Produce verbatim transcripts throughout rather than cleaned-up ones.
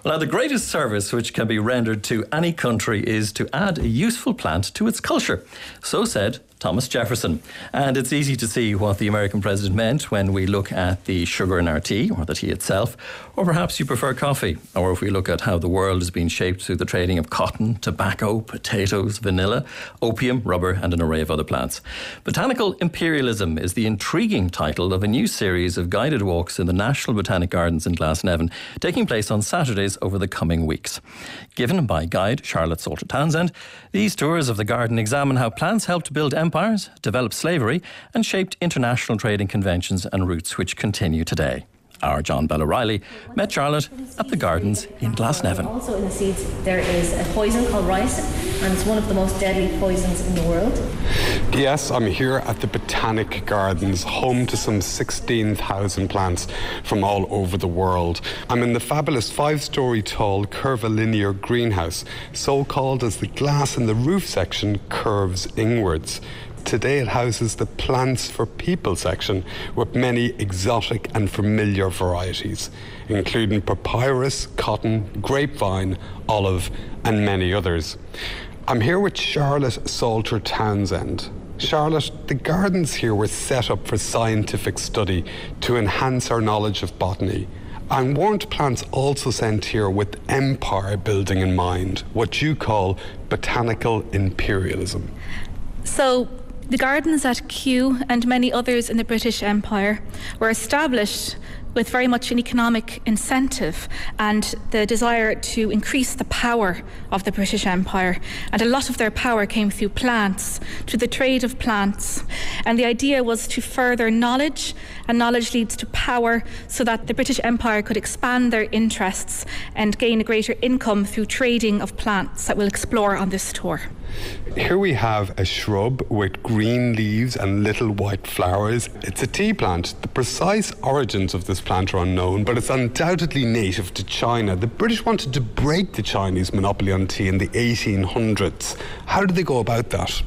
Well, now, the greatest service which can be rendered to any country is to add a useful plant to its culture. So said Thomas Jefferson. And it's easy to see what the American president meant when we look at the sugar in our tea, or the tea itself, or perhaps you prefer coffee, or if we look at how the world has been shaped through the trading of cotton, tobacco, potatoes, vanilla, opium, rubber, and an array of other plants. Botanical Imperialism is the intriguing title of a new series of guided walks in the National Botanic Gardens in Glasnevin, taking place on Saturdays over the coming weeks. Given by guide Charlotte Salter Townsend, these tours of the garden examine how plants helped build empires, developed slavery, and shaped international trading conventions and routes which continue today. Our John Bell O'Reilly met Charlotte at the gardens in Glasnevin. Also in the seeds there is a poison called ricin, and it's one of the most deadly poisons in the world. Yes, I'm here at the Botanic Gardens, home to some sixteen thousand plants from all over the world. I'm in the fabulous five-storey tall curvilinear greenhouse, so called as the glass in the roof section curves inwards. Today it houses the Plants for People section with many exotic and familiar varieties, including papyrus, cotton, grapevine, olive, and many others. I'm here with Charlotte Salter Townsend. Charlotte, the gardens here were set up for scientific study to enhance our knowledge of botany. And weren't plants also sent here with empire building in mind, what you call botanical imperialism? So, the gardens at Kew and many others in the British Empire were established with very much an economic incentive and the desire to increase the power of the British Empire. And a lot of their power came through plants, through the trade of plants. And the idea was to further knowledge, and knowledge leads to power, so that the British Empire could expand their interests and gain a greater income through trading of plants that we'll explore on this tour. Here we have a shrub with green leaves and little white flowers. It's a tea plant. The precise origins of this plant are unknown, but it's undoubtedly native to China. The British wanted to break the Chinese monopoly on tea in the eighteen hundreds. How did they go about that?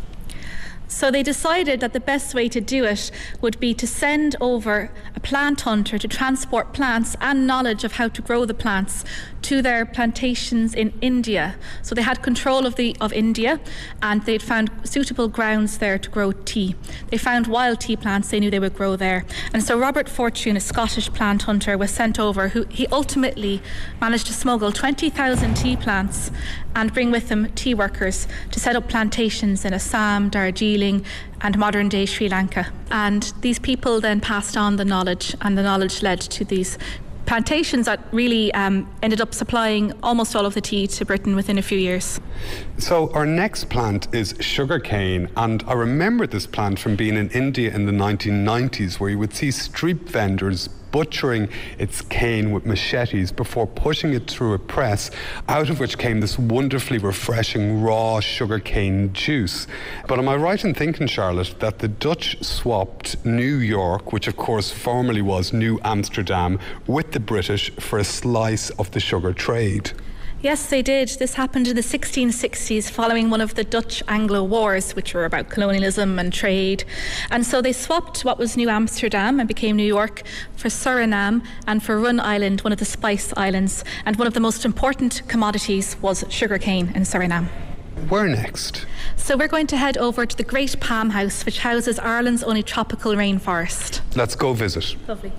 So they decided that the best way to do it would be to send over a plant hunter to transport plants and knowledge of how to grow the plants to their plantations in India. So they had control of the of India, and they'd found suitable grounds there to grow tea. They found wild tea plants they knew they would grow there. And so Robert Fortune, a Scottish plant hunter, was sent over, who he ultimately managed to smuggle twenty thousand tea plants and bring with them tea workers to set up plantations in Assam, Darjeeling, and modern-day Sri Lanka. And these people then passed on the knowledge, and the knowledge led to these plantations that really um, ended up supplying almost all of the tea to Britain within a few years. So our next plant is sugarcane, and I remember this plant from being in India in the nineteen nineties, where you would see street vendors butchering its cane with machetes before pushing it through a press, out of which came this wonderfully refreshing raw sugarcane juice. But am I right in thinking, Charlotte, that the Dutch swapped New York, which of course formerly was New Amsterdam, with the British for a slice of the sugar trade? Yes, they did. This happened in the sixteen sixties following one of the Dutch-Anglo Wars, which were about colonialism and trade. And so they swapped what was New Amsterdam and became New York for Suriname and for Run Island, one of the Spice Islands. And one of the most important commodities was sugarcane in Suriname. Where next? So we're going to head over to the Great Palm House, which houses Ireland's only tropical rainforest. Let's go visit. Lovely.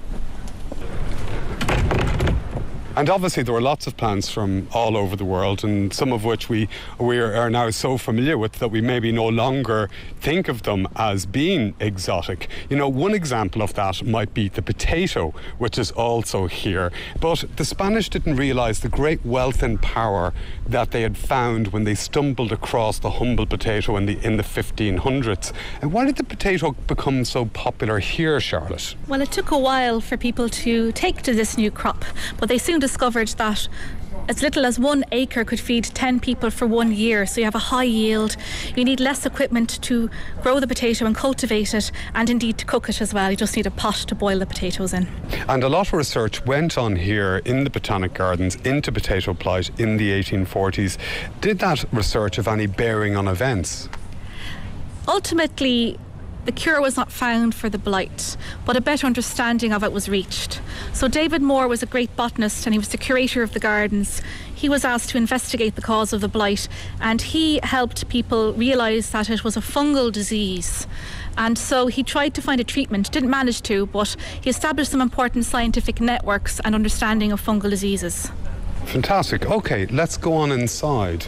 And obviously there were lots of plants from all over the world, and some of which we, we are now so familiar with that we maybe no longer think of them as being exotic. You know, one example of that might be the potato, which is also here. But the Spanish didn't realise the great wealth and power that they had found when they stumbled across the humble potato in the, in the fifteen hundreds. And why did the potato become so popular here, Charlotte? Well, it took a while for people to take to this new crop, but they soon discovered that as little as one acre could feed ten people for one year. So you have a high yield. You need less equipment to grow the potato and cultivate it, and indeed to cook it as well. You just need a pot to boil the potatoes in. And a lot of research went on here in the Botanic Gardens into potato plight in the eighteen forties. Did that research have any bearing on events? Ultimately, the cure was not found for the blight, but a better understanding of it was reached. So David Moore was a great botanist and he was the curator of the gardens. He was asked to investigate the cause of the blight, and he helped people realise that it was a fungal disease. And so he tried to find a treatment, didn't manage to, but he established some important scientific networks and understanding of fungal diseases. Fantastic. Okay, let's go on inside.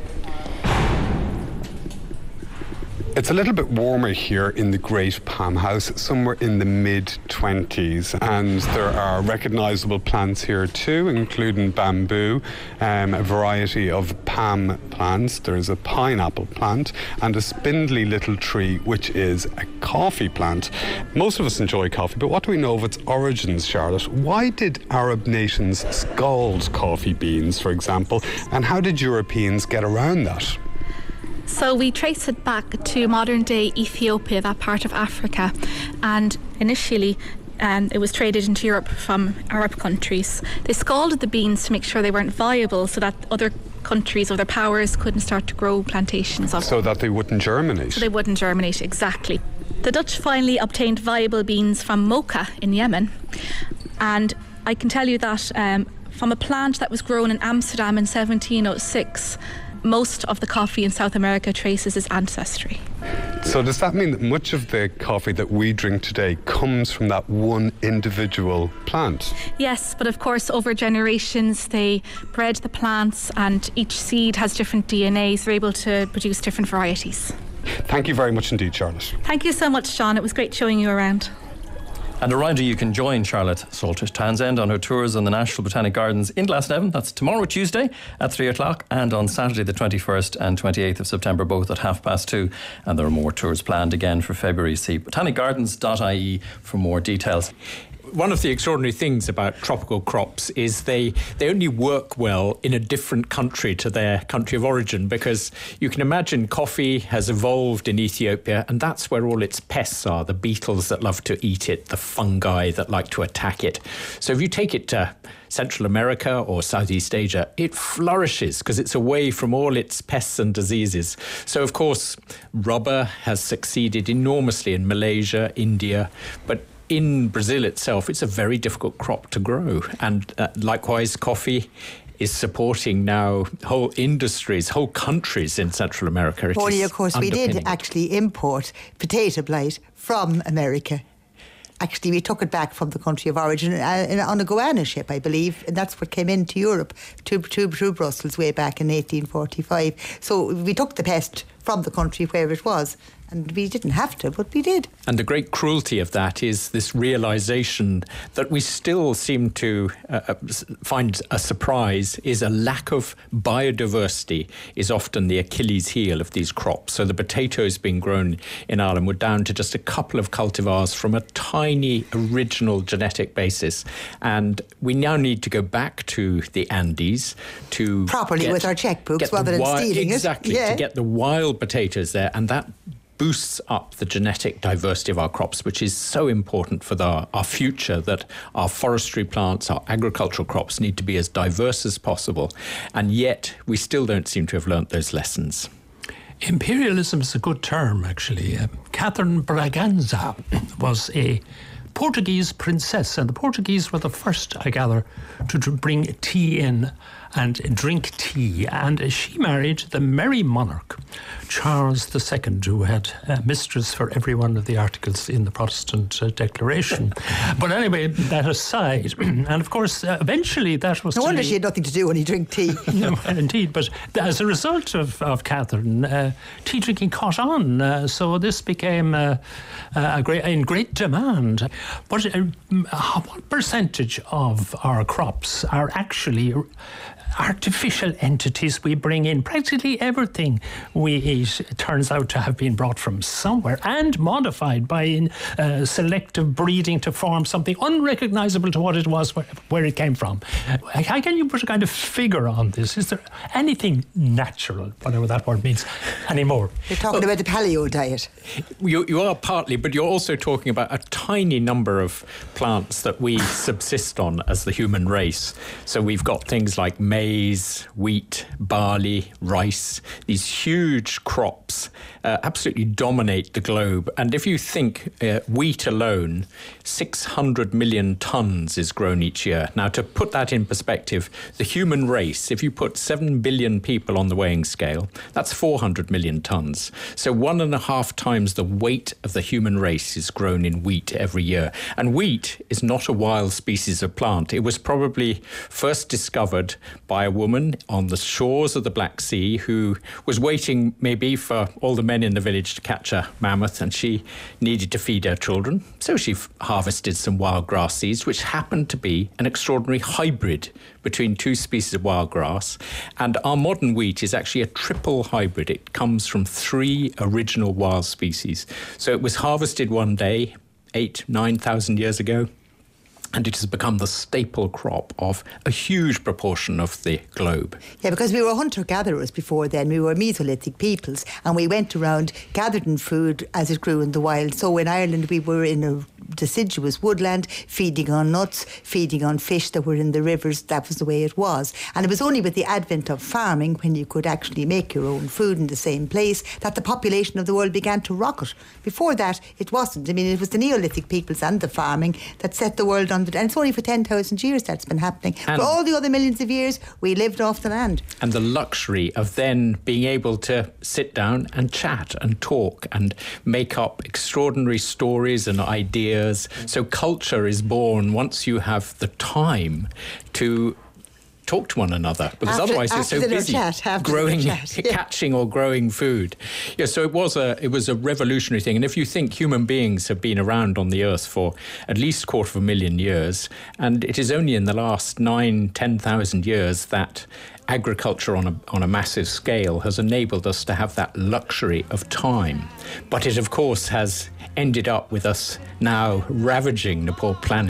It's a little bit warmer here in the Great Palm House, somewhere in the mid twenties, and there are recognisable plants here too, including bamboo, um, a variety of palm plants. There's a pineapple plant and a spindly little tree which is a coffee plant. Most of us enjoy coffee, but what do we know of its origins, Charlotte? Why did Arab nations scald coffee beans, for example, and how did Europeans get around that? So we trace it back to modern-day Ethiopia, that part of Africa, and initially um, it was traded into Europe from Arab countries. They scalded the beans to make sure they weren't viable so that other countries, other powers couldn't start to grow plantations of them. So that they wouldn't germinate. So they wouldn't germinate, exactly. The Dutch finally obtained viable beans from Mocha in Yemen, and I can tell you that um, from a plant that was grown in Amsterdam in seventeen oh six, most of the coffee in South America traces its ancestry. So does that mean that much of the coffee that we drink today comes from that one individual plant? Yes, but of course over generations they bred the plants, and each seed has different D N A, so they're able to produce different varieties. Thank you very much indeed, Charlotte. Thank you so much, John. It was great showing you around. And a reminder, you can join Charlotte Salters Townsend on her tours on the National Botanic Gardens in Glasnevin. That's tomorrow, Tuesday, at three o'clock, and on Saturday the twenty-first and twenty-eighth of September, both at half past two. And there are more tours planned again for February. See botanic gardens dot I E for more details. One of the extraordinary things about tropical crops is they, they only work well in a different country to their country of origin, because you can imagine coffee has evolved in Ethiopia, and that's where all its pests are, the beetles that love to eat it, the fungi that like to attack it. So if you take it to Central America or Southeast Asia, it flourishes because it's away from all its pests and diseases. So, of course, rubber has succeeded enormously in Malaysia, India, but in Brazil itself, it's a very difficult crop to grow. And uh, likewise, coffee is supporting now whole industries, whole countries in Central America. Only, of course, we did actually import potato blight from America. Actually, we took it back from the country of origin uh, on a Goanna ship, I believe, and that's what came into Europe, to, to, to Brussels way back in eighteen forty-five. So we took the pest from the country where it was, and we didn't have to, but we did. And the great cruelty of that is this realisation that we still seem to uh, find a surprise is a lack of biodiversity is often the Achilles heel of these crops. So the potatoes being grown in Ireland were down to just a couple of cultivars from a tiny original genetic basis. And we now need to go back to the Andes to... Properly get, with our checkbooks rather than wild, stealing exactly, it. Exactly, yeah. to get the wild potatoes there, and that boosts up the genetic diversity of our crops, which is so important for the, our future, that our forestry plants, our agricultural crops need to be as diverse as possible. And yet we still don't seem to have learnt those lessons. Imperialism is a good term, actually. Uh, Catherine Braganza was a Portuguese princess, and the Portuguese were the first, I gather, to, to bring tea in and drink tea. And she married the merry monarch, Charles the Second, who had a mistress for every one of the articles in the Protestant uh, Declaration. But anyway, that aside, and of course, uh, eventually that was... No wonder be, she had nothing to do when he drank tea. No, indeed, but as a result of, of Catherine, uh, tea drinking caught on. Uh, so this became uh, a great, in great demand. But uh, what percentage of our crops are actually artificial entities we bring in? Practically everything we eat turns out to have been brought from somewhere and modified by uh, selective breeding to form something unrecognisable to what it was, where, where it came from. How can you put a kind of figure on this? Is there anything natural, whatever that word means, anymore? You're talking well, about the paleo diet. You, you are partly, but you're also talking about a tiny number of plants that we subsist on as the human race. So we've got things like maize, maize, wheat, barley, rice, these huge crops uh, absolutely dominate the globe. And if you think uh, wheat alone, six hundred million tons is grown each year. Now, to put that in perspective, the human race, if you put seven billion people on the weighing scale, that's four hundred million tons. So one and a half times the weight of the human race is grown in wheat every year. And wheat is not a wild species of plant. It was probably first discovered by a woman on the shores of the Black Sea who was waiting maybe for all the men in the village to catch a mammoth, and she needed to feed her children. So she f- harvested some wild grass seeds, which happened to be an extraordinary hybrid between two species of wild grass. And our modern wheat is actually a triple hybrid. It comes from three original wild species. So it was harvested one day, eight, nine thousand years ago, and it has become the staple crop of a huge proportion of the globe. Yeah, because we were hunter-gatherers before then. We were Mesolithic peoples, and we went around, gathered in food as it grew in the wild. So in Ireland, we were in a deciduous woodland, feeding on nuts, feeding on fish that were in the rivers. That was the way it was. And it was only with the advent of farming, when you could actually make your own food in the same place, that the population of the world began to rocket. Before that, it wasn't. I mean, it was the Neolithic peoples and the farming that set the world on the... And it's only for ten thousand years that's been happening. And for all the other millions of years, we lived off the land. And the luxury of then being able to sit down and chat and talk and make up extraordinary stories and ideas. So culture is born once you have the time to talk to one another, because after, otherwise you're so busy chat, growing, chat, yeah. catching or growing food. Yeah, so it was a it was a revolutionary thing. And if you think human beings have been around on the earth for at least a quarter of a million years, and it is only in the last nine, ten thousand years that agriculture on a on a massive scale has enabled us to have that luxury of time. But it, of course, has ended up with us now ravaging the poor planet.